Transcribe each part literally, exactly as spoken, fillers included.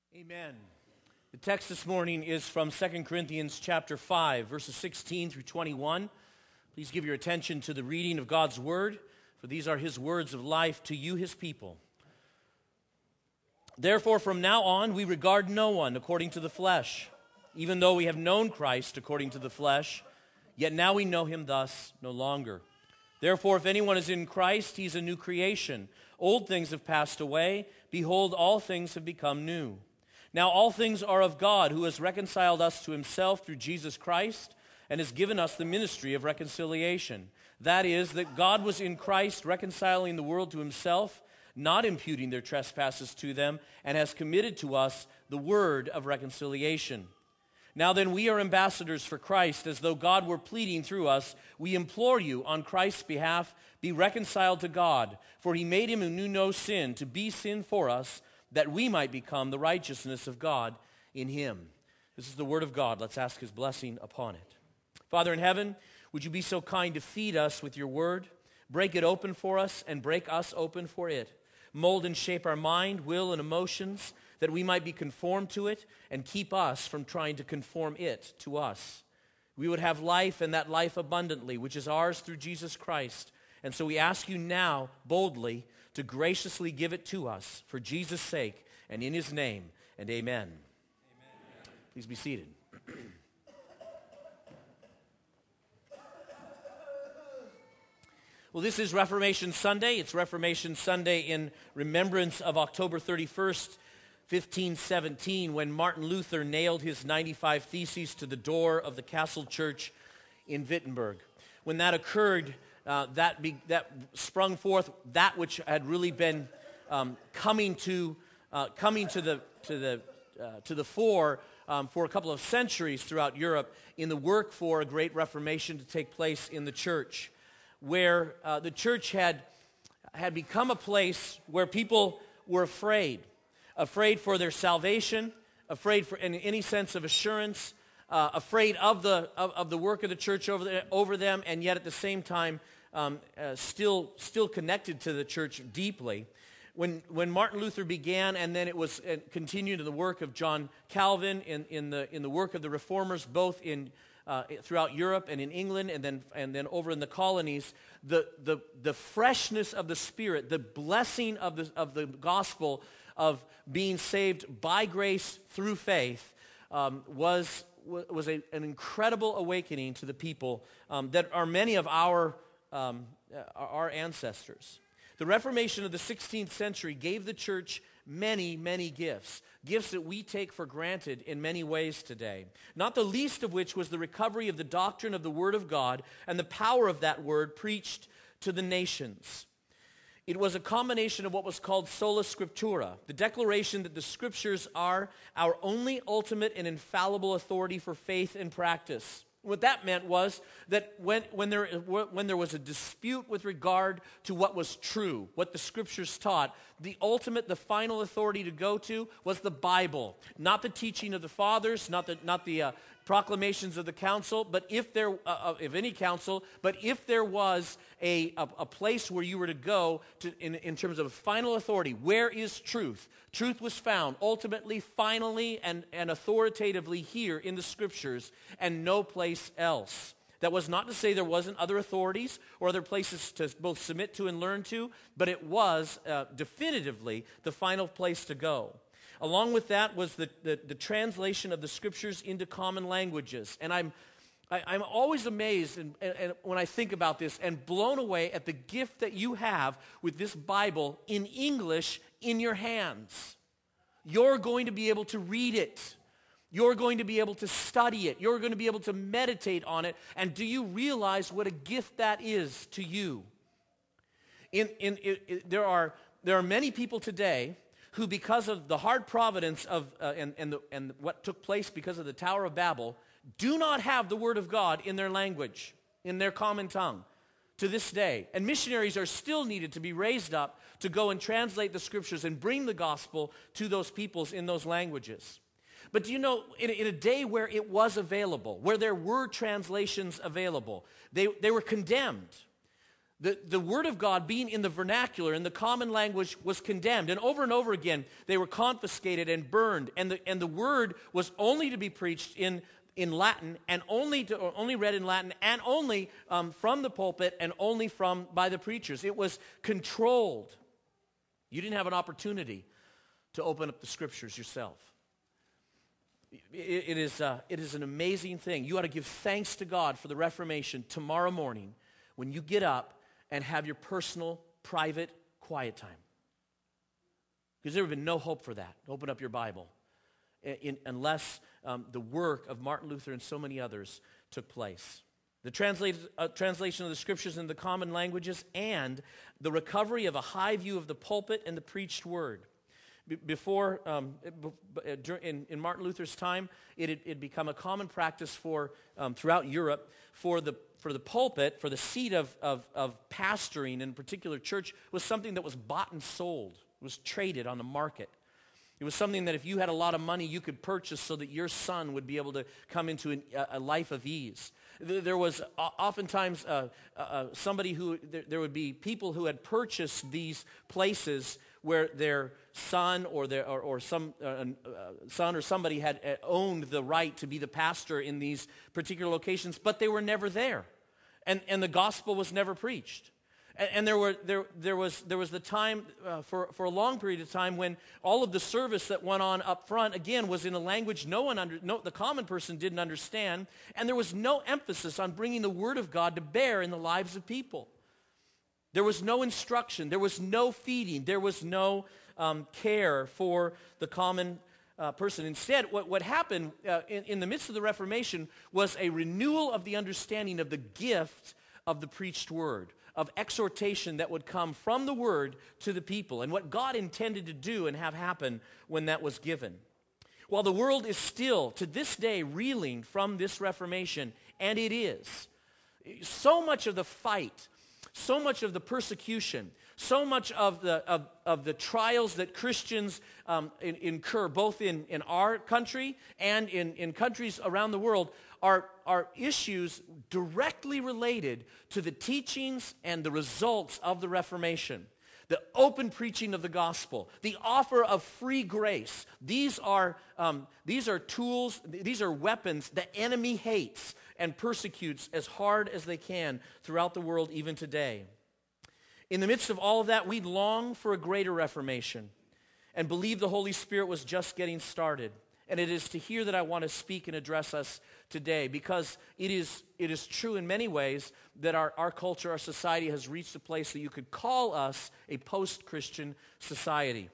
Amen. The text this morning is from Second Corinthians chapter five, verses sixteen through twenty-one. Please give your attention to the reading of God's word, for these are his words of life to you, his people. Therefore, from now on, we regard no one according to the flesh. Even though we have known Christ according to the flesh, yet now we know him thus no longer. Therefore, if anyone is in Christ, he is a new creation. Old things have passed away. Behold, all things have become new. Now all things are of God, who has reconciled us to himself through Jesus Christ and has given us the ministry of reconciliation. That is, that God was in Christ reconciling the world to himself, not imputing their trespasses to them, and has committed to us the word of reconciliation. Now then, we are ambassadors for Christ, as though God were pleading through us. We implore you, on Christ's behalf, be reconciled to God, for he made him who knew no sin to be sin for us, that we might become the righteousness of God in him. This is the word of God. Let's ask his blessing upon it. Father in heaven, would you be so kind to feed us with your word, break it open for us, and break us open for it. Mold and shape our mind, will, and emotions, that we might be conformed to it, and keep us from trying to conform it to us. We would have life, and that life abundantly, which is ours through Jesus Christ. And so we ask you now, boldly, to graciously give it to us for Jesus' sake and in his name, and amen. Amen. Please be seated. Well, this is Reformation Sunday. It's Reformation Sunday in remembrance of October thirty-first, fifteen seventeen, when Martin Luther nailed his ninety-five Theses to the door of the Castle Church in Wittenberg. When that occurred, Uh, that be, that sprung forth that which had really been um, coming to uh, coming to the to the uh, to the fore um, for a couple of centuries throughout Europe in the work for a great Reformation to take place in the church, where uh, the church had had become a place where people were afraid, afraid for their salvation, afraid for in any sense of assurance. Uh, afraid of the of, of the work of the church over the, over them, and yet at the same time um, uh, still still connected to the church deeply. When when Martin Luther began, and then it was uh, continued in the work of John Calvin, in in the in the work of the reformers, both in uh, throughout Europe and in England, and then and then over in the colonies, the the the freshness of the Spirit, the blessing of the of the gospel of being saved by grace through faith um, was. was a, an incredible awakening to the people um, that are many of our, um, our ancestors. The Reformation of the sixteenth century gave the church many, many gifts, gifts that we take for granted in many ways today, not the least of which was the recovery of the doctrine of the Word of God and the power of that Word preached to the nations. It was a combination of what was called sola scriptura, the declaration that the Scriptures are our only ultimate and infallible authority for faith and practice. What that meant was that when, when, there, when there was a dispute with regard to what was true, what the Scriptures taught, the ultimate, the final authority to go to was the Bible, not the teaching of the fathers, not the, not the uh, proclamations of the council, but if there, uh, if any council, but if there was a, a, a place where you were to go to, in, in terms of final authority, where is truth? Truth was found ultimately, finally, and, and authoritatively here in the Scriptures and no place else. That was not to say there wasn't other authorities or other places to both submit to and learn to, but it was uh, definitively the final place to go. Along with that was the, the, the translation of the Scriptures into common languages. And I'm I, I'm always amazed and, and, and when I think about this and blown away at the gift that you have with this Bible in English in your hands. You're going to be able to read it. You're going to be able to study it. You're going to be able to meditate on it. And do you realize what a gift that is to you? In, in, it, it, there are there are many people today who, because of the hard providence of uh, and and, the, and what took place because of the Tower of Babel, do not have the Word of God in their language, in their common tongue, to this day. And missionaries are still needed to be raised up to go and translate the Scriptures and bring the gospel to those peoples in those languages. But do you know, in, in a day where it was available, where there were translations available, they, they were condemned. The, the word of God being in the vernacular, in the common language, was condemned. And over and over again, they were confiscated and burned. And the, and the word was only to be preached in, in Latin, and only, to, or only read in Latin, and only um, from the pulpit, and only from by the preachers. It was controlled. You didn't have an opportunity to open up the scriptures yourself. It, it, is, uh, it is an amazing thing. You ought to give thanks to God for the Reformation tomorrow morning when you get up and have your personal, private, quiet time. Because there would have been no hope for that. Open up your Bible. In, in, unless um, the work of Martin Luther and so many others took place. The translate, uh, translation of the scriptures into the common languages and the recovery of a high view of the pulpit and the preached word. Be, before, um, in, in Martin Luther's time, it had, it had become a common practice for um, throughout Europe for the for the pulpit, for the seat of, of, of pastoring in a particular church, was something that was bought and sold. It was traded on the market. It was something that if you had a lot of money, you could purchase so that your son would be able to come into an, a life of ease. There was oftentimes uh, uh, somebody who, there, there would be people who had purchased these places where their son or their or, or some uh, uh, son or somebody had owned the right to be the pastor in these particular locations, but they were never there, and and the gospel was never preached. And, and there were there there was there was the time uh, for for a long period of time when all of the service that went on up front again was in a language no one under no the common person didn't understand, and there was no emphasis on bringing the word of God to bear in the lives of people. There was no instruction. There was no feeding. There was no um, care for the common uh, person. Instead, what, what happened uh, in, in the midst of the Reformation was a renewal of the understanding of the gift of the preached word, of exhortation that would come from the word to the people, and what God intended to do and have happen when that was given. While the world is still, to this day, reeling from this Reformation, and it is, so much of the fight, so much of the persecution, so much of the of, of the trials that Christians um, in, incur, both in, in our country and in, in countries around the world, are, are issues directly related to the teachings and the results of the Reformation. The open preaching of the gospel, the offer of free grace. These are, um, these are tools, these are weapons the enemy hates and persecutes as hard as they can throughout the world even today. In the midst of all of that, we long for a greater Reformation and believe the Holy Spirit was just getting started. And it is to here that I want to speak and address us today, because it is it is true in many ways that our, our culture, our society has reached a place that you could call us a post-Christian society.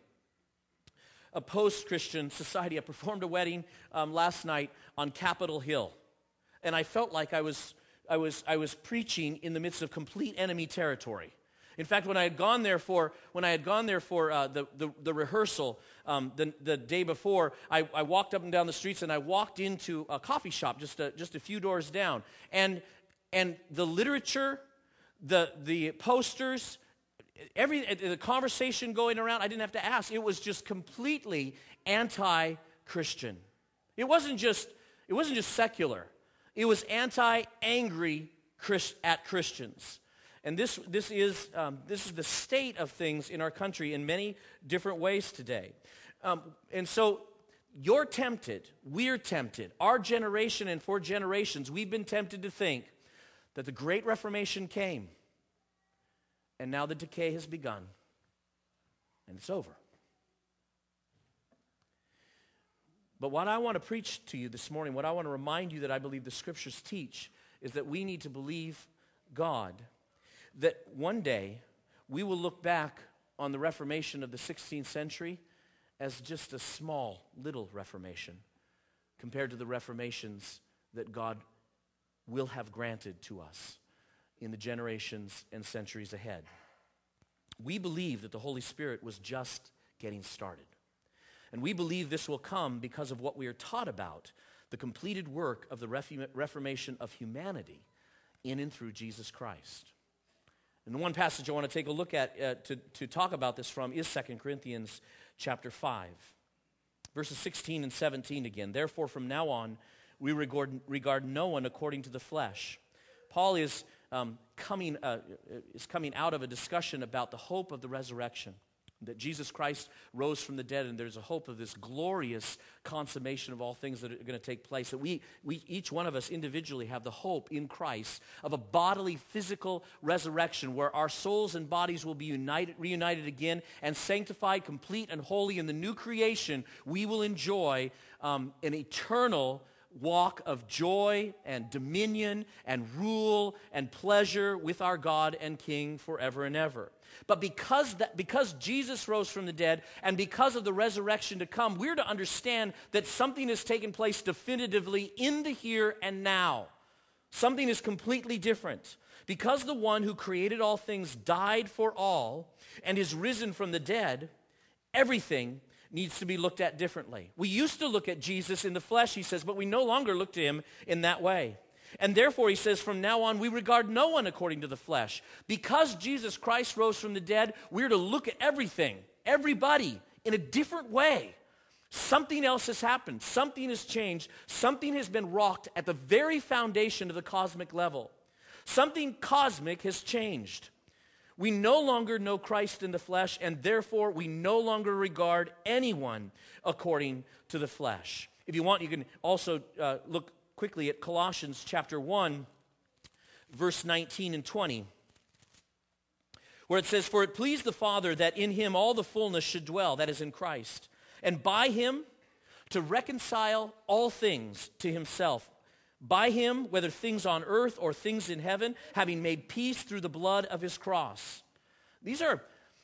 A post-Christian society. I performed a wedding um, last night on Capitol Hill, and I felt like I was I was I was preaching in the midst of complete enemy territory. In fact, when I had gone there for when I had gone there for uh, the, the the rehearsal um, the the day before, I, I walked up and down the streets, and I walked into a coffee shop just a, just a few doors down, and and the literature, the the posters, every the conversation going around, I didn't have to ask. It was just completely anti-Christian. It wasn't just it wasn't just secular. It was anti-angry Christ, at Christians. And this this is um, this is the state of things in our country in many different ways today. Um, and so you're tempted, we're tempted, our generation and for generations, we've been tempted to think that the Great Reformation came, and now the decay has begun, and it's over. But what I want to preach to you this morning, what I want to remind you that I believe the Scriptures teach, is that we need to believe God, that one day we will look back on the Reformation of the sixteenth century as just a small, little Reformation compared to the Reformations that God will have granted to us in the generations and centuries ahead. We believe that the Holy Spirit was just getting started. And we believe this will come because of what we are taught about the completed work of the Reformation of humanity in and through Jesus Christ. And the one passage I want to take a look at uh, to, to talk about this from is Second Corinthians chapter five, verses sixteen and seventeen again. Therefore, from now on, we regard, regard no one according to the flesh. Paul is um, coming uh, is coming out of a discussion about the hope of the resurrection. That Jesus Christ rose from the dead, and there's a hope of this glorious consummation of all things that are going to take place. That we, we, each one of us individually have the hope in Christ of a bodily, physical resurrection where our souls and bodies will be united, reunited again and sanctified, complete, and holy in the new creation. We will enjoy um, an eternal walk of joy and dominion and rule and pleasure with our God and King forever and ever. But because that, because Jesus rose from the dead and because of the resurrection to come, we're to understand that something has taken place definitively in the here and now. Something is completely different. Because the one who created all things died for all and is risen from the dead, everything needs to be looked at differently. We used to look at Jesus in the flesh, he says, but we no longer look to him in that way. And therefore, he says, from now on, we regard no one according to the flesh. Because Jesus Christ rose from the dead, we're to look at everything, everybody, in a different way. Something else has happened. Something has changed. Something has been rocked at the very foundation of the cosmic level. Something cosmic has changed. We no longer know Christ in the flesh, and therefore we no longer regard anyone according to the flesh. If you want, you can also uh, look quickly at Colossians chapter one, verse nineteen and twenty, where it says, "For it pleased the Father that in him all the fullness should dwell," that is in Christ, "and by him to reconcile all things to himself. By him, whether things on earth or things in heaven, having made peace through the blood of his cross." These are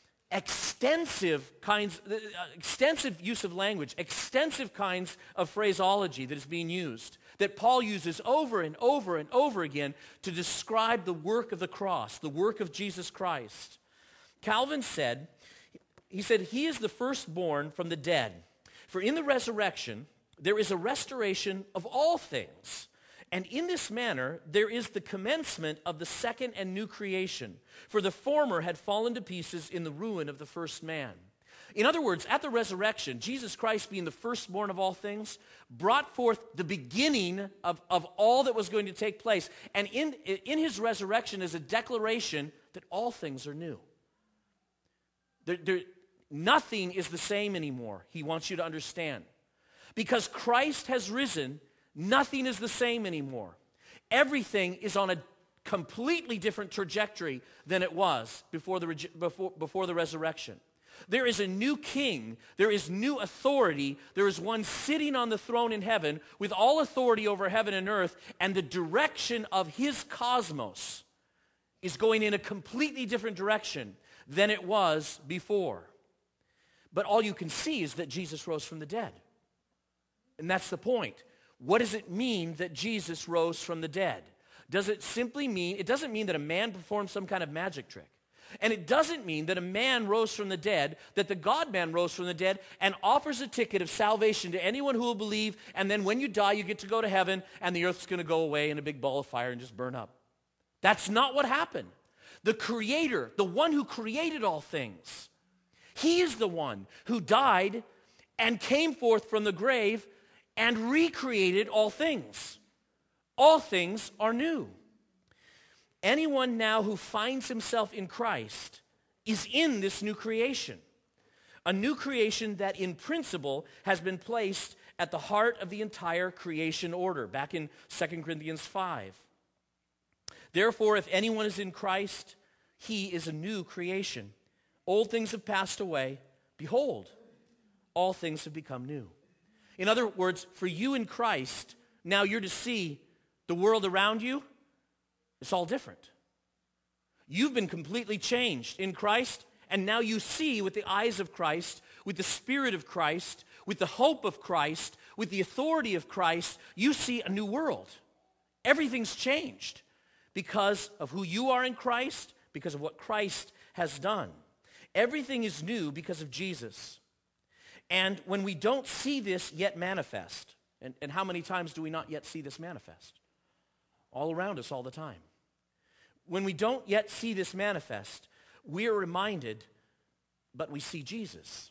extensive kinds, uh, extensive use of language, extensive kinds of phraseology that is being used, that Paul uses over and over and over again to describe the work of the cross, the work of Jesus Christ. Calvin said, he said, "He is the firstborn from the dead. For in the resurrection, there is a restoration of all things. And in this manner, there is the commencement of the second and new creation. For the former had fallen to pieces in the ruin of the first man." In other words, at the resurrection, Jesus Christ, being the firstborn of all things, brought forth the beginning of, of all that was going to take place. And in, in his resurrection is a declaration that all things are new. There, there, nothing is the same anymore, he wants you to understand. Because Christ has risen, nothing is the same anymore. Everything is on a completely different trajectory than it was before the, before, before the resurrection. There is a new king. There is new authority. There is one sitting on the throne in heaven with all authority over heaven and earth, and the direction of his cosmos is going in a completely different direction than it was before. But all you can see is that Jesus rose from the dead. And that's the point. What does it mean that Jesus rose from the dead? Does it simply mean, it doesn't mean that a man performed some kind of magic trick. And it doesn't mean that a man rose from the dead, that the God-man rose from the dead and offers a ticket of salvation to anyone who will believe, and then when you die, you get to go to heaven, and the earth's going to go away in a big ball of fire and just burn up. That's not what happened. The Creator, the one who created all things, he is the one who died and came forth from the grave and recreated all things. All things are new. Anyone now who finds himself in Christ is in this new creation. A new creation that in principle has been placed at the heart of the entire creation order, back in Second Corinthians five. Therefore, if anyone is in Christ, he is a new creation. Old things have passed away. Behold, all things have become new. In other words, for you in Christ, now you're to see the world around you. It's all different. You've been completely changed in Christ, and now you see with the eyes of Christ, with the Spirit of Christ, with the hope of Christ, with the authority of Christ, you see a new world. Everything's changed because of who you are in Christ, because of what Christ has done. Everything is new because of Jesus. And when we don't see this yet manifest, and, and how many times do we not yet see this manifest? All around us all the time. When we don't yet see this manifest, we are reminded, but we see Jesus.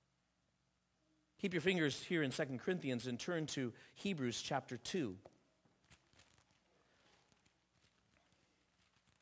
Keep your fingers here in Second Corinthians and turn to Hebrews chapter two.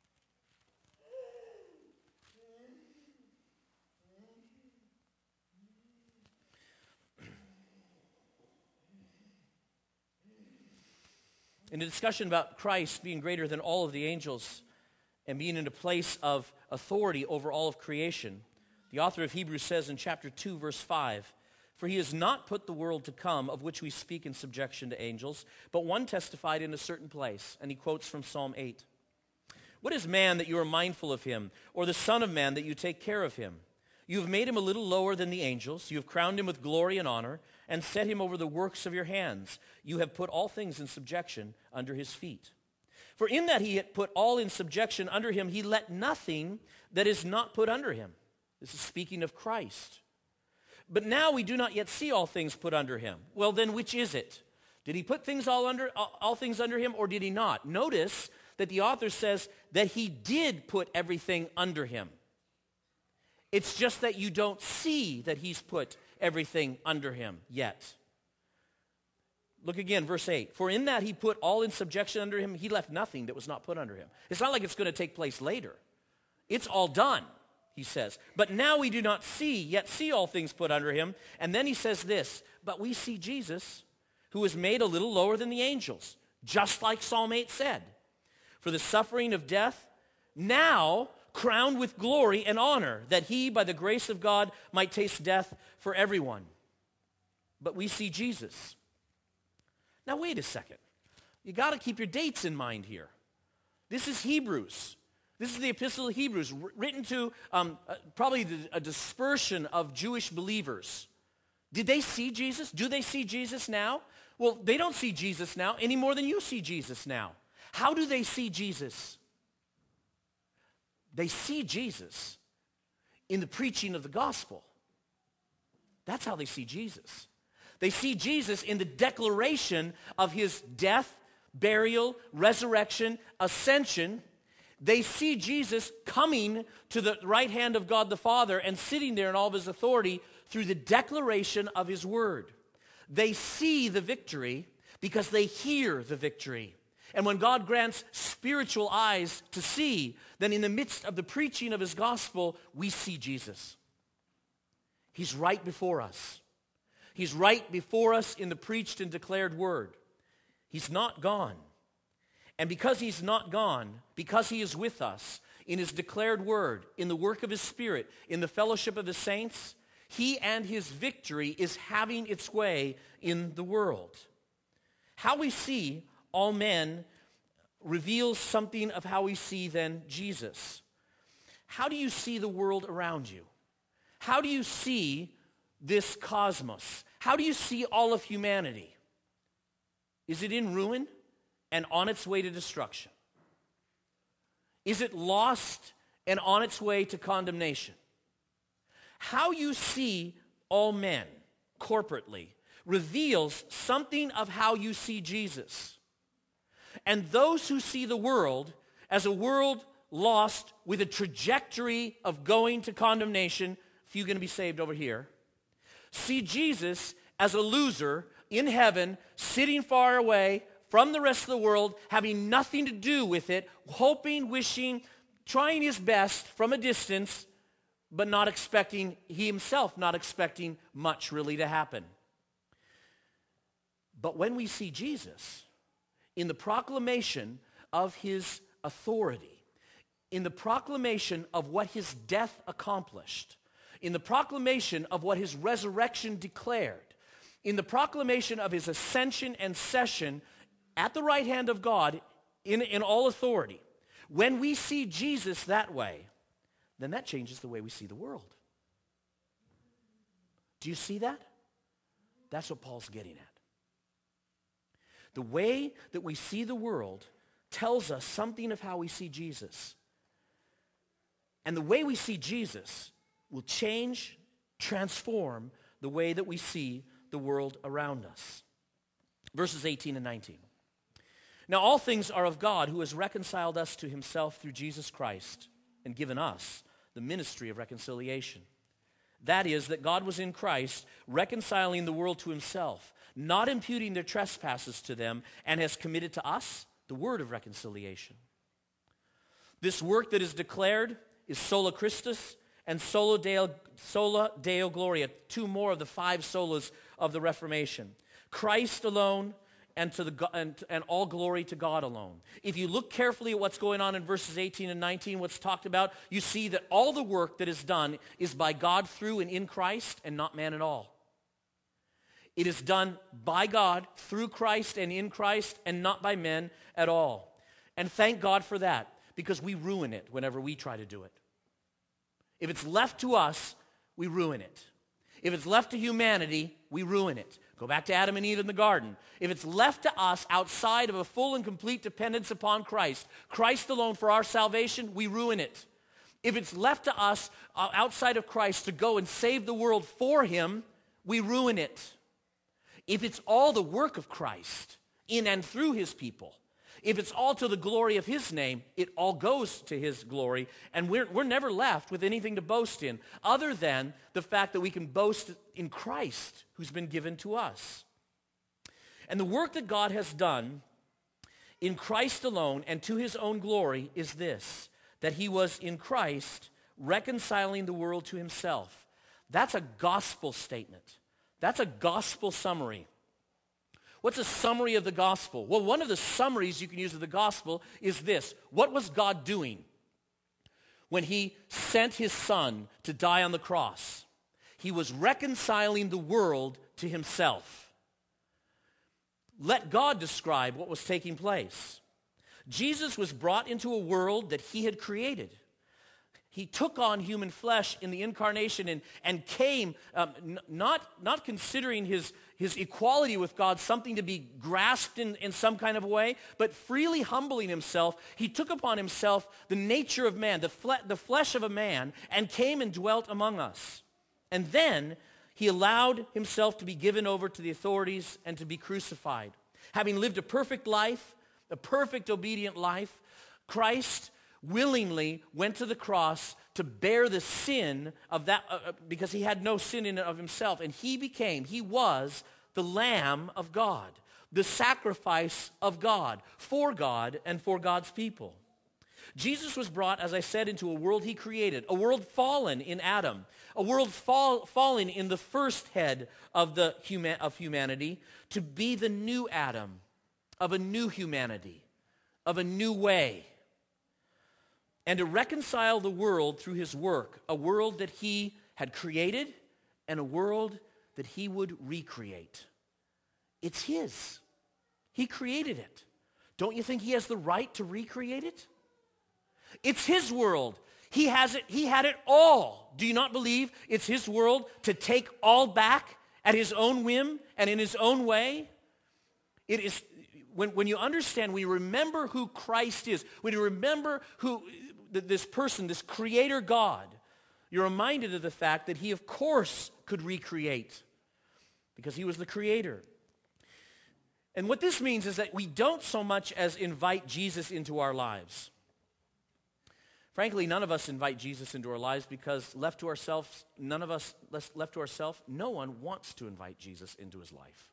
In a discussion about Christ being greater than all of the angels and being in a place of authority over all of creation, the author of Hebrews says in chapter two, verse five, "For he has not put the world to come, of which we speak in subjection to angels, but one testified in a certain place." And he quotes from Psalm eight. "What is man that you are mindful of him, or the son of man that you take care of him? You have made him a little lower than the angels. You have crowned him with glory and honor, and set him over the works of your hands. You have put all things in subjection under his feet. For in that he had put all in subjection under him, he let nothing that is not put under him." This is speaking of Christ. "But now we do not yet see all things put under him." Well, then which is it? Did he put things all under all things under him, or did he not? Notice that the author says that he did put everything under him. It's just that you don't see that he's put everything under him yet. Look again, verse eight. "For in that he put all in subjection under him, he left nothing that was not put under him." It's not like it's going to take place later. It's all done, he says. "But now we do not see, yet see all things put under him." And then he says this, "But we see Jesus, who was made a little lower than the angels," just like Psalm eight said, "for the suffering of death, now crowned with glory and honor, that he, by the grace of God, might taste death for everyone." But we see Jesus. Now wait a second. You got to keep your dates in mind here. This is Hebrews. This is the Epistle of Hebrews, written to um, uh, probably the, a dispersion of Jewish believers. Did they see Jesus? Do they see Jesus now? Well, they don't see Jesus now any more than you see Jesus now. How do they see Jesus? They see Jesus in the preaching of the gospel. That's how they see Jesus. They see Jesus in the declaration of his death, burial, resurrection, ascension. They see Jesus coming to the right hand of God the Father and sitting there in all of his authority through the declaration of his word. They see the victory because they hear the victory. And when God grants spiritual eyes to see, then in the midst of the preaching of his gospel, we see Jesus. He's right before us. He's right before us in the preached and declared word. He's not gone. And because he's not gone, because he is with us in his declared word, in the work of his Spirit, in the fellowship of the saints, he and his victory is having its way in the world. How we see all men reveals something of how we see then Jesus. How do you see the world around you? How do you see this cosmos? How do you see all of humanity? Is it in ruin and on its way to destruction? Is it lost and on its way to condemnation? How you see all men corporately reveals something of how you see Jesus. And those who see the world as a world lost with a trajectory of going to condemnation, few going to be saved over here, see Jesus as a loser in heaven, sitting far away from the rest of the world, having nothing to do with it, hoping, wishing, trying his best from a distance, but not expecting, he himself not expecting much really to happen. But when we see Jesus in the proclamation of his authority, in the proclamation of what his death accomplished, in the proclamation of what his resurrection declared, in the proclamation of his ascension and session at the right hand of God in, in all authority, when we see Jesus that way, then that changes the way we see the world. Do you see that? That's what Paul's getting at. The way that we see the world tells us something of how we see Jesus. And the way we see Jesus will change, transform the way that we see the world around us. Verses eighteen and nineteen. "Now all things are of God, who has reconciled us to himself through Jesus Christ and given us the ministry of reconciliation. That is, that God was in Christ, reconciling the world to himself, not imputing their trespasses to them, and has committed to us the word of reconciliation. This work that is declared is sola Christus and sola Deo, sola Deo Gloria, two more of the five solas of the Reformation. Christ alone, and, to the, go- and, and all glory to God alone. If you look carefully at what's going on in verses eighteen and nineteen, what's talked about, you see that all the work that is done is by God through and in Christ and not man at all. It is done by God through Christ and in Christ and not by men at all. And thank God for that, because we ruin it whenever we try to do it. If it's left to us, we ruin it. If it's left to humanity, we ruin it. Go back to Adam and Eve in the garden. If it's left to us outside of a full and complete dependence upon Christ, Christ alone for our salvation, we ruin it. If it's left to us uh, outside of Christ to go and save the world for him, we ruin it. If it's all the work of Christ in and through his people, if it's all to the glory of his name, it all goes to his glory, and we're, we're never left with anything to boast in other than the fact that we can boast in Christ who's been given to us. And the work that God has done in Christ alone and to his own glory is this, that he was in Christ reconciling the world to himself. That's a gospel statement. That's a gospel summary. What's a summary of the gospel? Well, one of the summaries you can use of the gospel is this. What was God doing when he sent his son to die on the cross? He was reconciling the world to himself. Let God describe what was taking place. Jesus was brought into a world that he had created. He took on human flesh in the incarnation and, and came um, n- not, not considering his, his equality with God something to be grasped in, in some kind of way, but freely humbling himself. He took upon himself the nature of man, the, fle- the flesh of a man, and came and dwelt among us. And then he allowed himself to be given over to the authorities and to be crucified. Having lived a perfect life, a perfect obedient life, Christ willingly went to the cross to bear the sin of that, uh, because he had no sin in and of himself. And he became, he was the Lamb of God, the sacrifice of God, for God and for God's people. Jesus was brought, as I said, into a world he created, a world fallen in Adam, a world fall, fallen in the first head of, the huma- of humanity, to be the new Adam, of a new humanity, of a new way, and to reconcile the world through his work, a world that he had created and a world that he would recreate. It's his. He created it. Don't you think he has the right to recreate it? It's his world. He has it. He had it all. Do you not believe it's his world to take all back at his own whim and in his own way? It is when, when you understand, when you remember who Christ is, when you remember who this person, this creator God, you're reminded of the fact that he, of course, could recreate because he was the creator. And what this means is that we don't so much as invite Jesus into our lives. Frankly, none of us invite Jesus into our lives because left to ourselves, none of us, left to ourselves, no one wants to invite Jesus into his life.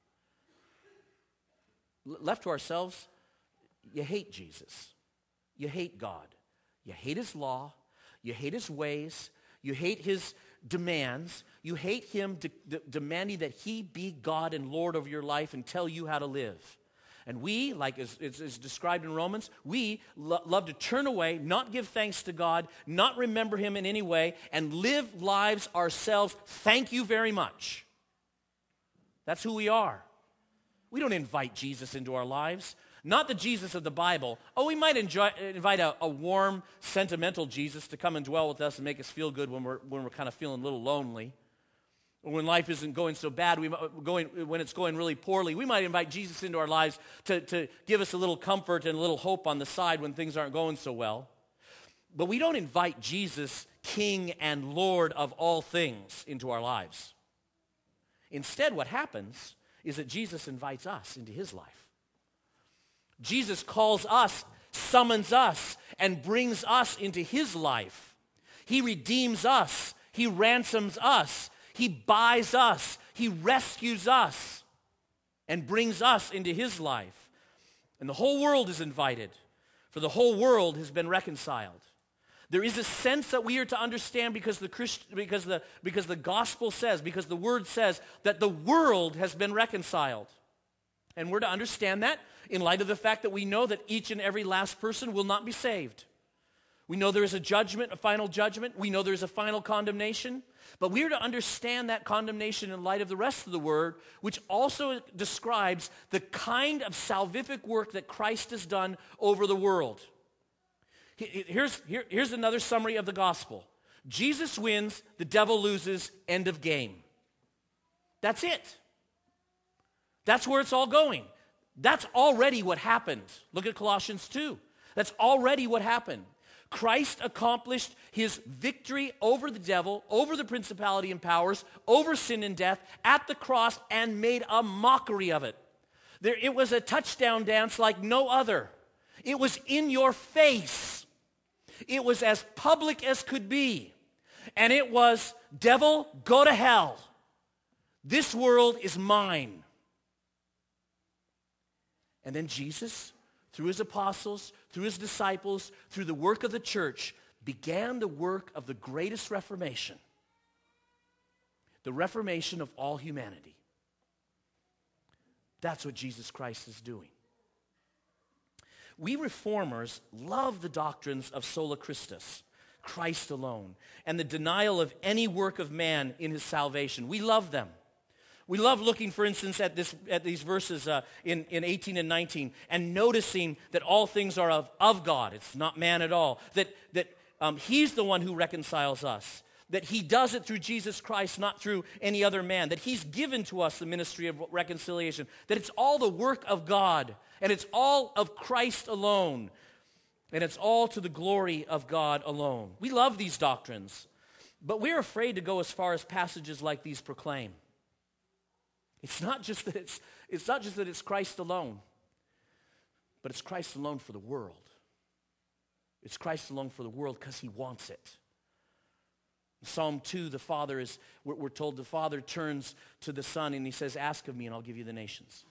Left to ourselves, you hate Jesus. You hate God. You hate his law. You hate his ways. You hate his demands. You hate him de- de- demanding that he be God and Lord of your life and tell you how to live. And we, like is, is, is described in Romans, we lo- love to turn away, not give thanks to God, not remember him in any way, and live lives ourselves. Thank you very much. That's who we are. We don't invite Jesus into our lives. Not the Jesus of the Bible. Oh, we might enjoy, invite a, a warm, sentimental Jesus to come and dwell with us and make us feel good when we're, when we're kind of feeling a little lonely. Or when life isn't going so bad, we going, when it's going really poorly, we might invite Jesus into our lives to, to give us a little comfort and a little hope on the side when things aren't going so well. But we don't invite Jesus, King and Lord of all things, into our lives. Instead, what happens is that Jesus invites us into his life. Jesus calls us, summons us, and brings us into his life. He redeems us. He ransoms us. He buys us. He rescues us and brings us into his life. And the whole world is invited, for the whole world has been reconciled. There is a sense that we are to understand because the Christ, because the because the gospel says, because the word says that the world has been reconciled. And we're to understand that in light of the fact that we know that each and every last person will not be saved. We know there is a judgment, a final judgment. We know there is a final condemnation. But we are to understand that condemnation in light of the rest of the word, which also describes the kind of salvific work that Christ has done over the world. Here's, here, here's another summary of the gospel. Jesus wins, the devil loses, end of game. That's it. That's where it's all going. That's already what happened. Look at Colossians two. That's already what happened. Christ accomplished his victory over the devil, over the principality and powers, over sin and death at the cross and made a mockery of it. There, it was a touchdown dance like no other. It was in your face. It was as public as could be. And it was, devil, go to hell. This world is mine. And then Jesus, through his apostles, through his disciples, through the work of the church, began the work of the greatest reformation. The reformation of all humanity. That's what Jesus Christ is doing. We reformers love the doctrines of sola Christus, Christ alone, and the denial of any work of man in his salvation. We love them. We love looking, for instance, at this at these verses uh, in, in eighteen and nineteen and noticing that all things are of, of God. It's not man at all. That, that um, he's the one who reconciles us. That he does it through Jesus Christ, not through any other man. That he's given to us the ministry of reconciliation. That it's all the work of God. And it's all of Christ alone. And it's all to the glory of God alone. We love these doctrines. But we're afraid to go as far as passages like these proclaim. It's not just that it's, it's not just that it's Christ alone, but it's Christ alone for the world. It's Christ alone for the world because he wants it. In Psalm two, the Father is, we're, we're told the Father turns to the Son and he says, ask of me and I'll give you the nations.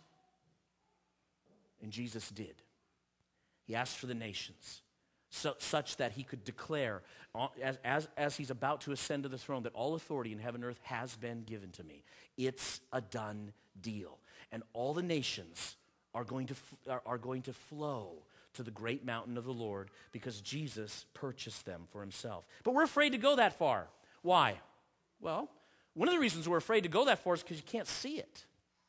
And Jesus did. He asked for the nations, so, such that he could declare, as, as, as he's about to ascend to the throne, that all authority in heaven and earth has been given to me. It's a done deal. And all the nations are going to are, are going to flow to the great mountain of the Lord because Jesus purchased them for himself. But we're afraid to go that far. Why? Well, one of the reasons we're afraid to go that far is because you can't see it.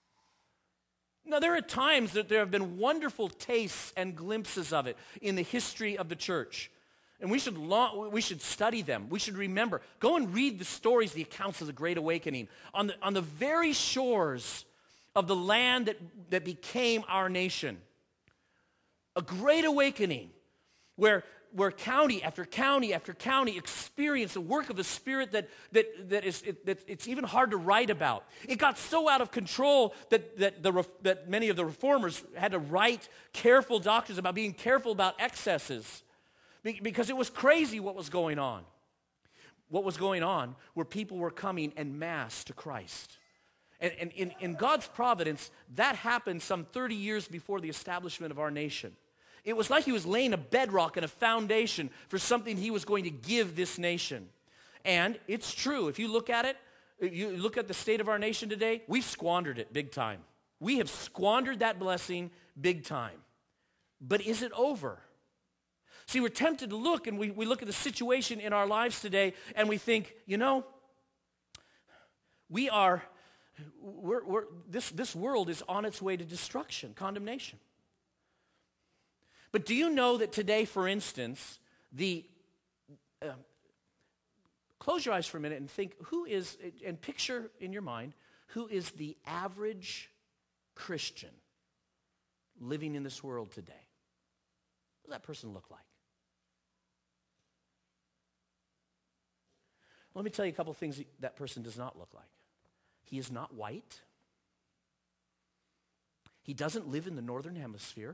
Now, there are times that there have been wonderful tastes and glimpses of it in the history of the church. And we should long, we should study them. We should remember. Go and read the stories, the accounts of the Great Awakening. On the, on the very shores of the land that, that became our nation. A great awakening where, where county after county after county experienced the work of the Spirit that, that, that, is, it, that it's even hard to write about. It got so out of control that, that, the, that many of the reformers had to write careful doctrines about being careful about excesses. Because it was crazy what was going on. What was going on where people were coming en masse to Christ. And, and in, in God's providence, that happened some thirty years before the establishment of our nation. It was like he was laying a bedrock and a foundation for something he was going to give this nation. And it's true. If you look at it, you look at the state of our nation today, we've squandered it big time. We have squandered that blessing big time. But is it over? See, we're tempted to look, and we, we look at the situation in our lives today, and we think, you know, we are, we're, we're, this, this world is on its way to destruction, condemnation. But do you know that today, for instance, the, uh, close your eyes for a minute and think, who is, and picture in your mind, who is the average Christian living in this world today? What does that person look like? Let me tell you a couple of things that person does not look like. He is not white. He doesn't live in the northern hemisphere.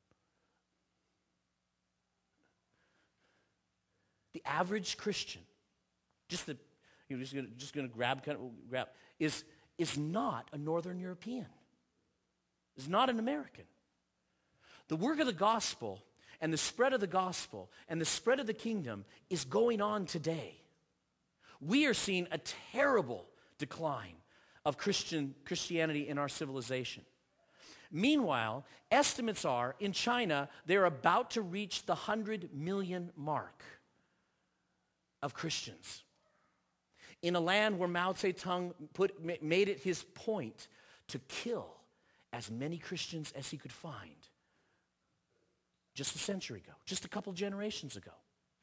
The average Christian, just the you're just gonna just gonna grab kind of grab is is not a Northern European. Is not an American. The work of the gospel and the spread of the gospel and the spread of the kingdom is going on today. We are seeing a terrible decline of Christian Christianity in our civilization. Meanwhile, estimates are, in China, they're about to reach the one hundred million mark of Christians. In a land where Mao Zedong put, made it his point to kill as many Christians as he could find just a century ago, just a couple generations ago.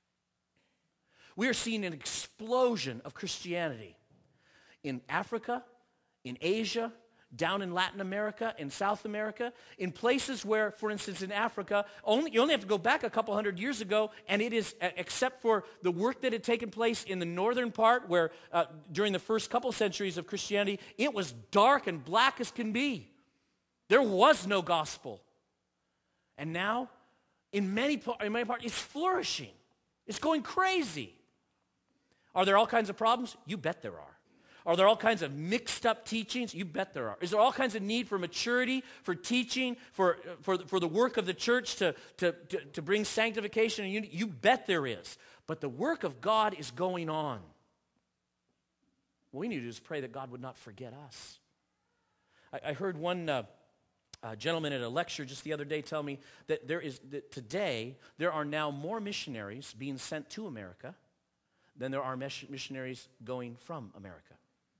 We are seeing an explosion of Christianity in Africa, in Asia, down in Latin America, in South America, in places where, for instance, in Africa, only, you only have to go back a couple hundred years ago, and it is, except for the work that had taken place in the northern part, where uh, during the first couple centuries of Christianity, it was dark and black as can be. There was no gospel. And now, in many, in many parts, it's flourishing. It's going crazy. Are there all kinds of problems? You bet there are. Are there all kinds of mixed up teachings? You bet there are. Is there all kinds of need for maturity, for teaching, for, for, for the work of the church to, to, to, to bring sanctification and unity? You bet there is. But the work of God is going on. What we need to do is pray that God would not forget us. I, I heard one uh, uh, gentleman at a lecture just the other day tell me that there is that today there are now more missionaries being sent to America than there are missionaries going from America.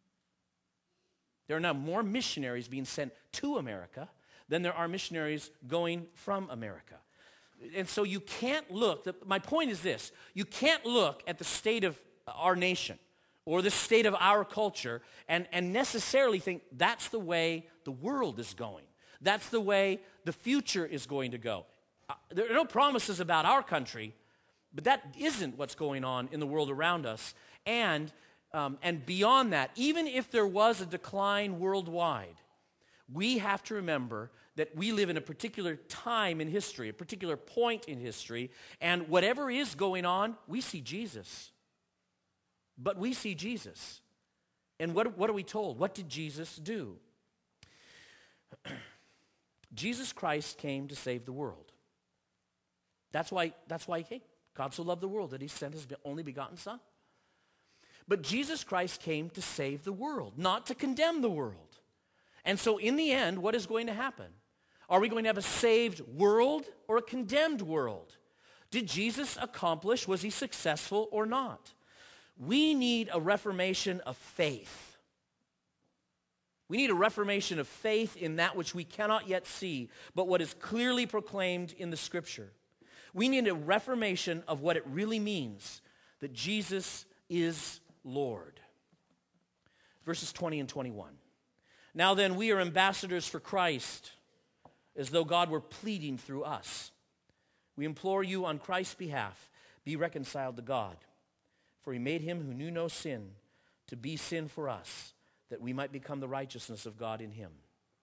There are now more missionaries being sent to America than there are missionaries going from America. And so you can't look, the, my point is this, you can't look at the state of our nation or the state of our culture and, and necessarily think that's the way the world is going. That's the way the future is going to go. Uh, there are no promises about our country, but that isn't what's going on in the world around us. And Um, and beyond that, even if there was a decline worldwide, we have to remember that we live in a particular time in history, a particular point in history, and whatever is going on, we see Jesus. But we see Jesus. And what, what are we told? What did Jesus do? Jesus Christ came to save the world. That's why, that's why he came. God so loved the world that he sent his only begotten Son. But Jesus Christ came to save the world, not to condemn the world. And so in the end, what is going to happen? Are we going to have a saved world or a condemned world? Did Jesus accomplish, was he successful or not? We need a reformation of faith. We need a reformation of faith in that which we cannot yet see, but what is clearly proclaimed in the Scripture. We need a reformation of what it really means that Jesus is Lord. Verses twenty and twenty-one. Now then, we are ambassadors for Christ, as though God were pleading through us. We implore you on Christ's behalf, be reconciled to God. For he made him who knew no sin to be sin for us, that we might become the righteousness of God in him.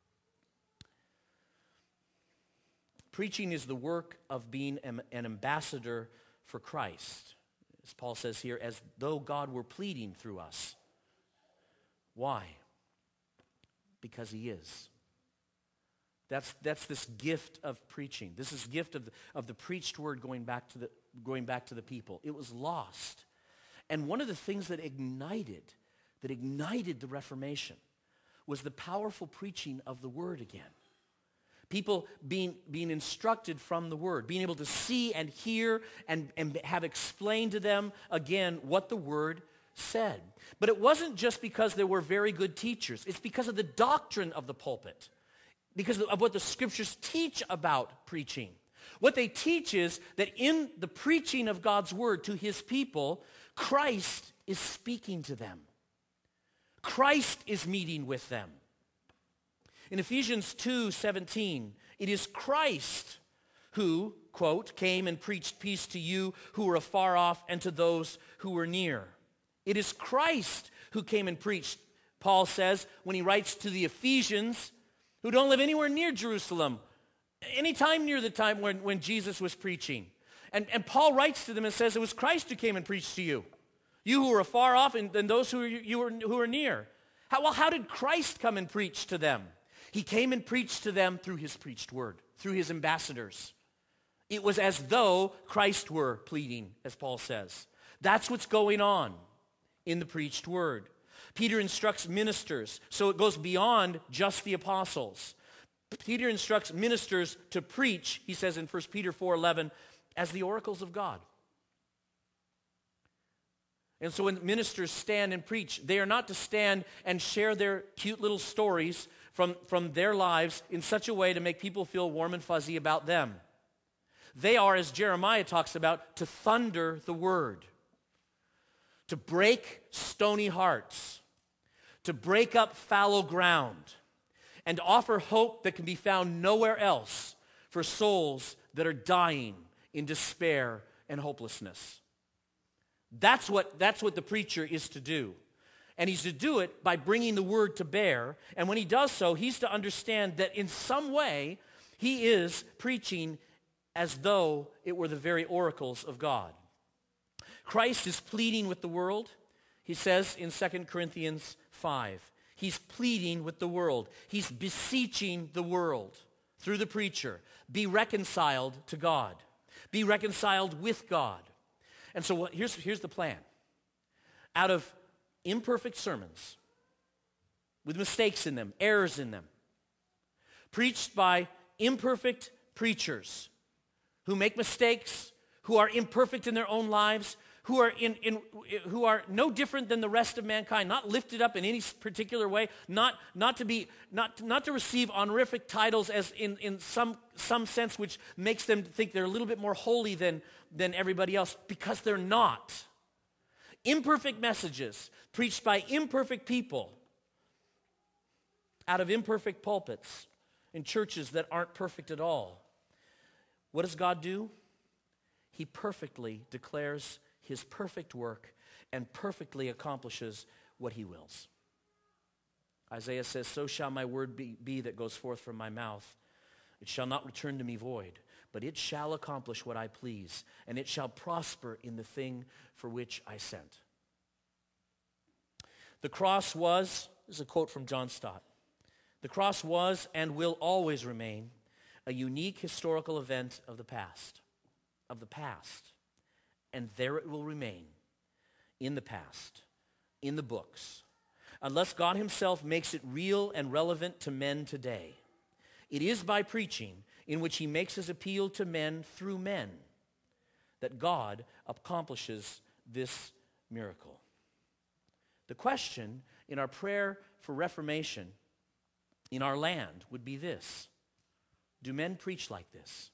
Preaching is the work of being an ambassador for Christ. As Paul says here, as though God were pleading through us. Why? Because he is. That's, that's this gift of preaching. This is gift of the, of the preached word going back to the, going back to the people. It was lost. And one of the things that ignited, that ignited the Reformation was the powerful preaching of the word again. People being, being instructed from the word, being able to see and hear and, and have explained to them again what the word said. But it wasn't just because there were very good teachers. It's because of the doctrine of the pulpit, because of what the scriptures teach about preaching. What they teach is that in the preaching of God's word to his people, Christ is speaking to them. Christ is meeting with them. In Ephesians two seventeen, it is Christ who, quote, came and preached peace to you who were afar off and to those who were near. It is Christ who came and preached, Paul says, when he writes to the Ephesians, who don't live anywhere near Jerusalem, anytime near the time when, when Jesus was preaching. And, and Paul writes to them and says, it was Christ who came and preached to you. You who were afar off and, and those who were, you were, who were near. How, well, how did Christ come and preach to them? He came and preached to them through his preached word, through his ambassadors. It was as though Christ were pleading, as Paul says. That's what's going on in the preached word. Peter instructs ministers, so it goes beyond just the apostles. Peter instructs ministers to preach, he says in First Peter four eleven, as the oracles of God. And so when ministers stand and preach, they are not to stand and share their cute little stories from, from their lives in such a way to make people feel warm and fuzzy about them. They are, as Jeremiah talks about, to thunder the word, to break stony hearts, to break up fallow ground, and to offer hope that can be found nowhere else for souls that are dying in despair and hopelessness. That's what, that's what the preacher is to do. And he's to do it by bringing the word to bear. And when he does so, he's to understand that in some way, he is preaching as though it were the very oracles of God. Christ is pleading with the world. He says in Second Corinthians five, he's pleading with the world. He's beseeching the world through the preacher. Be reconciled to God. Be reconciled with God. And so what, here's, here's the plan. Out of imperfect sermons, with mistakes in them, errors in them, preached by imperfect preachers who make mistakes, who are imperfect in their own lives, who are in, in who are no different than the rest of mankind, not lifted up in any particular way, not, not to be not, not to receive honorific titles as in, in some some sense which makes them think they're a little bit more holy than, than everybody else, because they're not. Imperfect messages preached by imperfect people out of imperfect pulpits in churches that aren't perfect at all. What does God do? He perfectly declares his perfect work and perfectly accomplishes what he wills. Isaiah says, so shall my word be, be that goes forth from my mouth. It shall not return to me void, but it shall accomplish what I please, and it shall prosper in the thing for which I sent. The cross was, this is a quote from John Stott, the cross was and will always remain a unique historical event of the past, of the past. And there it will remain, in the past, in the books, unless God himself makes it real and relevant to men today. It is by preaching, in which he makes his appeal to men through men, that God accomplishes this miracle. The question in our prayer for reformation in our land would be this: do men preach like this?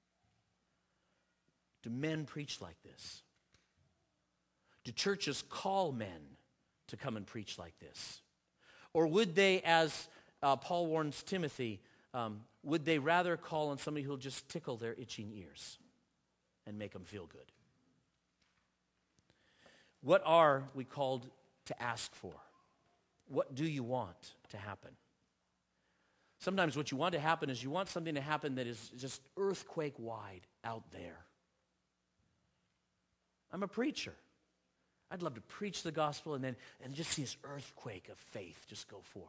Do men preach like this? Do churches call men to come and preach like this? Or would they, as uh, Paul warns Timothy, um, would they rather call on somebody who will just tickle their itching ears and make them feel good? What are we called to ask for? What do you want to happen? Sometimes what you want to happen is you want something to happen that is just earthquake-wide out there. I'm a preacher. I'd love to preach the gospel and then and just see this earthquake of faith just go forth.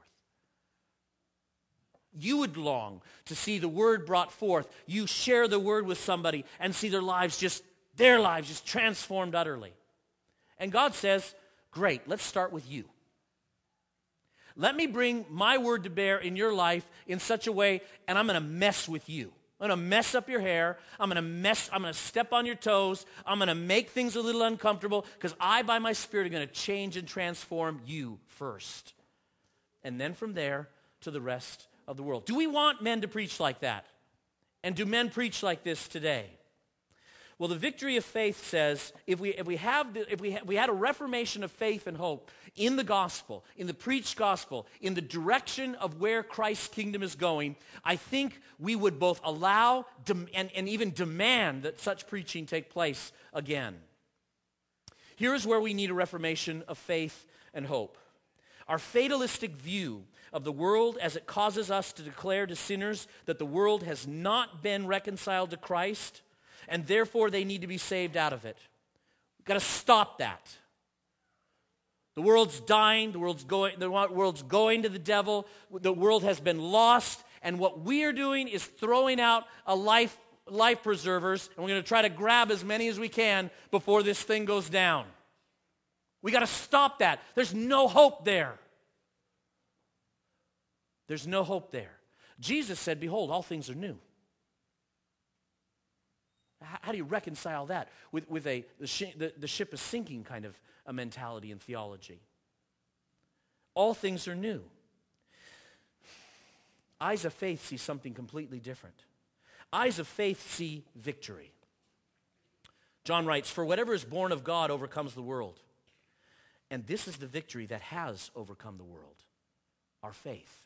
You would long to see the word brought forth. You share the word with somebody and see their lives just, their lives just transformed utterly. And God says, great, let's start with you. Let me bring my word to bear in your life in such a way, and I'm going to mess with you. I'm going to mess up your hair. I'm going to mess, I'm going to step on your toes. I'm going to make things a little uncomfortable because I, by my Spirit, are going to change and transform you first. And then from there to the rest of the world. Do we want men to preach like that? And do men preach like this today? Well, the victory of faith says if we if we have the, if we ha- we had a reformation of faith and hope in the gospel, in the preached gospel, in the direction of where Christ's kingdom is going, I think we would both allow dem- and, and even demand that such preaching take place again. Here is where we need a reformation of faith and hope. Our fatalistic view of the world as it causes us to declare to sinners that the world has not been reconciled to Christ, and therefore they need to be saved out of it. We've got to stop that. The world's dying, the world's going, the world's going to the devil, the world has been lost, and what we are doing is throwing out a life, life preservers, and we're going to try to grab as many as we can before this thing goes down. We got to stop that. There's no hope there. There's no hope there. Jesus said, behold, all things are new. How do you reconcile that with, with a the, sh- the, the ship is sinking kind of a mentality and theology? All things are new. Eyes of faith see something completely different. Eyes of faith see victory. John writes, for whatever is born of God overcomes the world. And this is the victory that has overcome the world, our faith.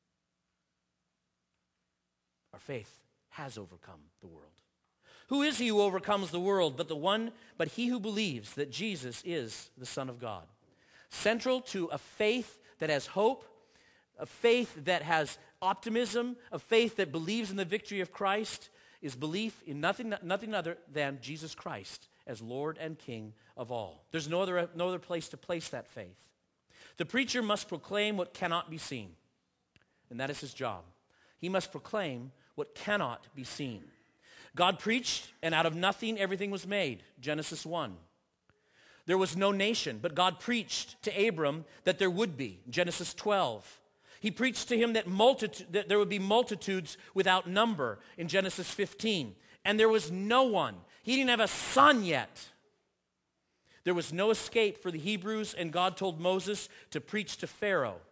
Our faith has overcome the world. Who is he who overcomes the world but the one, but he who believes that Jesus is the Son of God? Central to a faith that has hope, a faith that has optimism, a faith that believes in the victory of Christ, is belief in nothing, nothing other than Jesus Christ as Lord and King of all. There's no other, no other place to place that faith. The preacher must proclaim what cannot be seen, and that is his job. He must proclaim what cannot be seen. God preached, and out of nothing everything was made. Genesis one. There was no nation, but God preached to Abram that there would be. Genesis twelve. He preached to him that, multitu- that there would be multitudes without number in Genesis fifteen. And there was no one. He didn't have a son yet. There was no escape for the Hebrews, and God told Moses to preach to Pharaoh.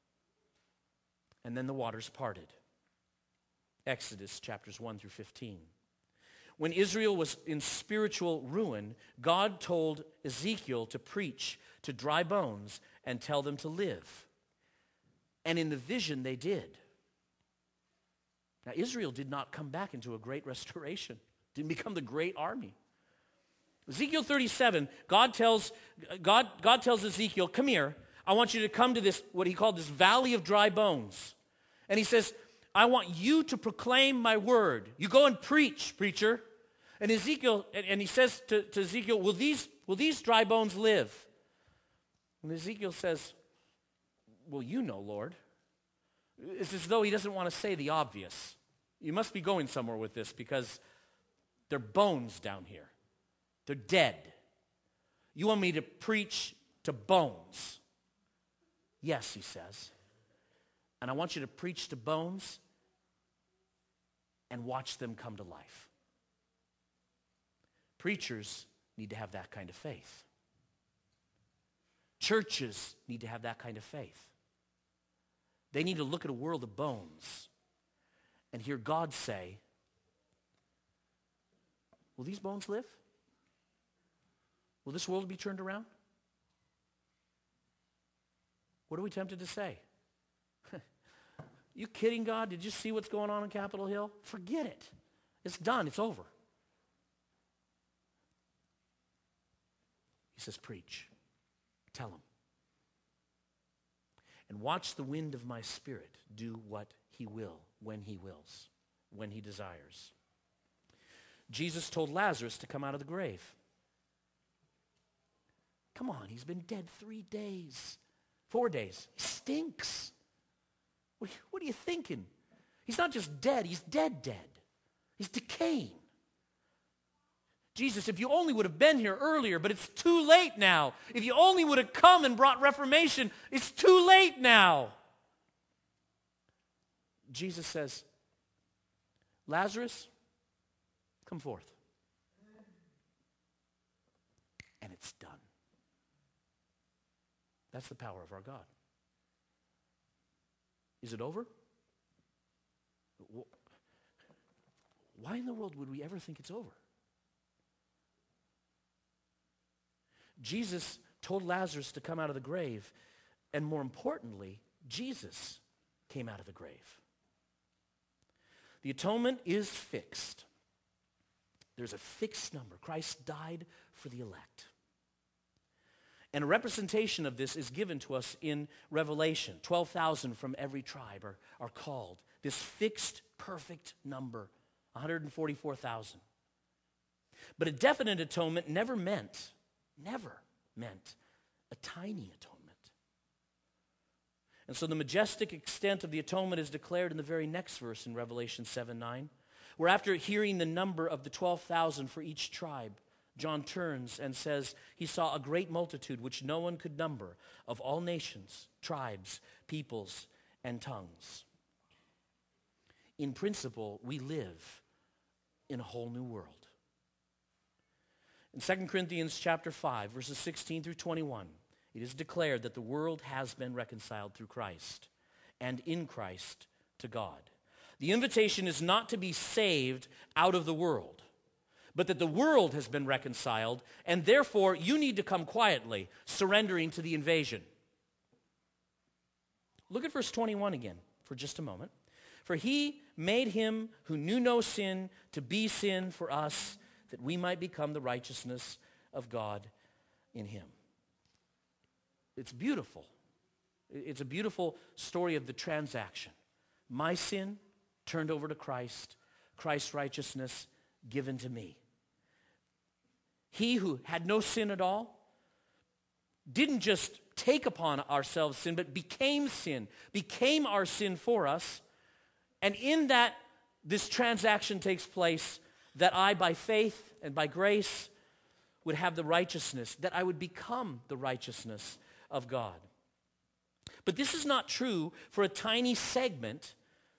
And then the waters parted. Exodus chapters one through fifteen. When Israel was in spiritual ruin, God told Ezekiel to preach to dry bones and tell them to live. And in the vision they did. Now Israel did not come back into a great restoration. Didn't become the great army. Ezekiel thirty-seven, God tells, God, God tells Ezekiel, come here. I want you to come to this, what he called this valley of dry bones. And he says, I want you to proclaim my word. You go and preach, preacher. And Ezekiel, and, and he says to, to Ezekiel, will these, will these dry bones live? And Ezekiel says, well, you know, Lord. It's as though he doesn't want to say the obvious. You must be going somewhere with this because they're bones down here. They're dead. You want me to preach to bones? Yes, he says. And I want you to preach to bones and watch them come to life. Preachers need to have that kind of faith. Churches need to have that kind of faith. They need to look at a world of bones and hear God say, will these bones live? Will this world be turned around? What are we tempted to say? You kidding, God? Did you see what's going on on Capitol Hill? Forget it. It's done. It's over. He says, preach. Tell them. And watch the wind of my spirit do what he will, when he wills, when he desires. Jesus told Lazarus to come out of the grave. Come on, he's been dead three days, four days. He stinks. What are you, what are you thinking? He's not just dead, he's dead dead. He's decaying. Jesus, if you only would have been here earlier, but it's too late now. If you only would have come and brought reformation, it's too late now. Jesus says, Lazarus, come forth. And it's done. That's the power of our God. Is it over? Why in the world would we ever think it's over? Jesus told Lazarus to come out of the grave, and more importantly, Jesus came out of the grave. The atonement is fixed. There's a fixed number. Christ died for the elect. And a representation of this is given to us in Revelation. twelve thousand from every tribe are, are called. This fixed, perfect number, one hundred forty-four thousand. But a definite atonement never meant, never meant a tiny atonement. And so the majestic extent of the atonement is declared in the very next verse in Revelation seven nine, where after hearing the number of the twelve thousand for each tribe, John turns and says he saw a great multitude which no one could number of all nations, tribes, peoples, and tongues. in principle, we live in a whole new world. In Second Corinthians chapter five, verses sixteen through twenty-one, it is declared that the world has been reconciled through Christ, and in Christ to God. The invitation is not to be saved out of the world, but that the world has been reconciled, and therefore you need to come quietly, surrendering to the invasion. Look at verse twenty-one again for just a moment. For he made him who knew no sin to be sin for us, that we might become the righteousness of God in him. It's beautiful. It's a beautiful story of the transaction. My sin turned over to Christ, Christ's righteousness given to me. He who had no sin at all didn't just take upon ourselves sin, but became sin, became our sin for us. And in that, this transaction takes place, that I, by faith and by grace, would have the righteousness, that I would become the righteousness of God. But this is not true for a tiny segment.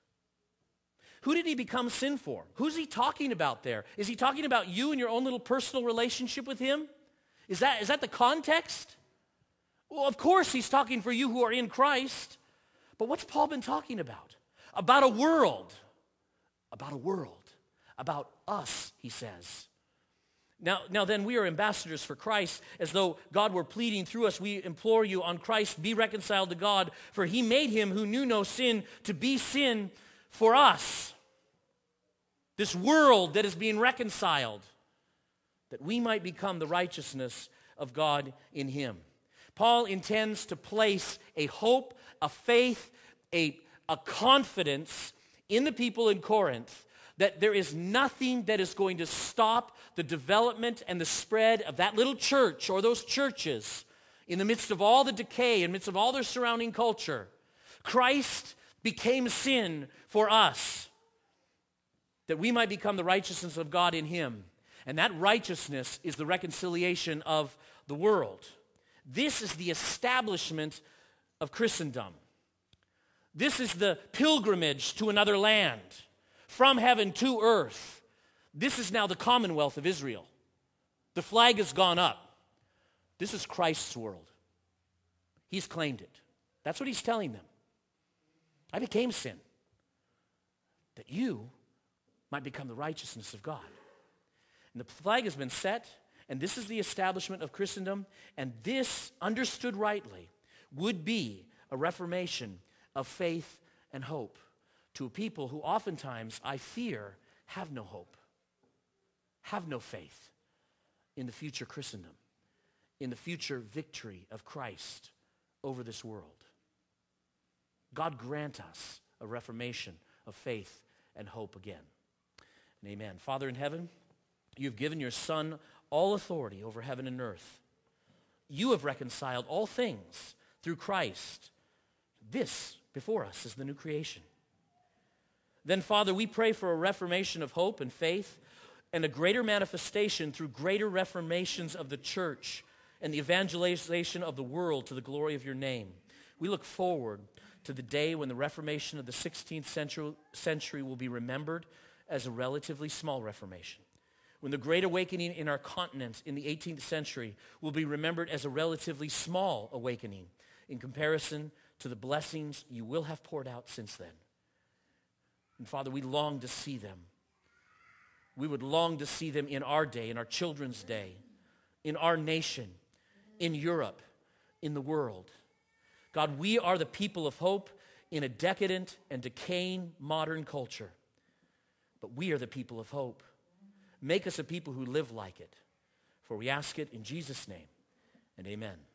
Who did he become sin for? Who's he talking about there? Is he talking about you and your own little personal relationship with him? Is that, is that the context? Well, of course he's talking for you who are in Christ. But what's Paul been talking about? About a world. About a world. About us, he says. Now, now then, we are ambassadors for Christ, as though God were pleading through us. We implore you on Christ, be reconciled to God, for he made him who knew no sin to be sin for us. This world that is being reconciled, that we might become the righteousness of God in him. Paul intends to place a hope, a faith, a, a confidence in the people in Corinth that there is nothing that is going to stop the development and the spread of that little church or those churches in the midst of all the decay, in the midst of all their surrounding culture. Christ became sin for us, that we might become the righteousness of God in him. And that righteousness is the reconciliation of the world. This is the establishment of Christendom. This is the pilgrimage to another land, from heaven to earth. This is now the Commonwealth of Israel. The flag has gone up. This is Christ's world. He's claimed it. That's what he's telling them. I became sin, that you might become the righteousness of God. And the flag has been set, and this is the establishment of Christendom, and this, understood rightly, would be a reformation of faith and hope to a people who oftentimes, I fear, have no hope, have no faith in the future Christendom, in the future victory of Christ over this world. God grant us a reformation of faith and hope again. And amen. Father in heaven, you've given your Son all authority over heaven and earth. You have reconciled all things through Christ. This before us is the new creation. Then, Father, we pray for a reformation of hope and faith and a greater manifestation through greater reformations of the church and the evangelization of the world to the glory of your name. We look forward to the day when the Reformation of the sixteenth century, century will be remembered as a relatively small Reformation. When the Great Awakening in our continent in the eighteenth century will be remembered as a relatively small awakening in comparison to the blessings you will have poured out since then. And Father, we long to see them. We would long to see them in our day, in our children's day, in our nation, in Europe, in the world. God, we are the people of hope in a decadent and decaying modern culture. But we are the people of hope. Make us a people who live like it. For we ask it in Jesus' name, and amen.